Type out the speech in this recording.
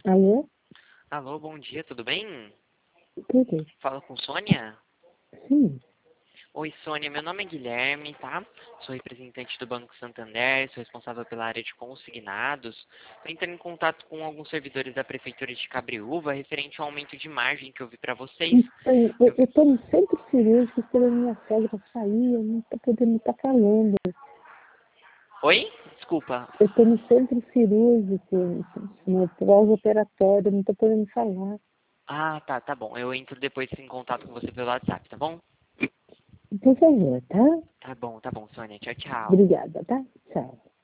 Alô? Alô, bom dia, tudo bem? Tudo? Fala com Sônia? Sim. Oi, Sônia, meu nome é Guilherme, tá? Sou representante do Banco Santander, sou responsável pela área de consignados. Estou entrando em contato com alguns servidores da Prefeitura de Cabreúva referente ao aumento de margem que eu vi para vocês. Então, eu Eu- estou no centro cirúrgico esperando minha sogra sair, eu não estou podendo estar falando. Oi? Desculpa. Eu estou no centro cirúrgico, no pós-operatório, não estou podendo falar. Ah, tá bom. Eu entro depois em contato com você pelo WhatsApp, tá bom? Por favor, tá? Tá bom, Sônia. Tchau, tchau. Obrigada, tá? Tchau.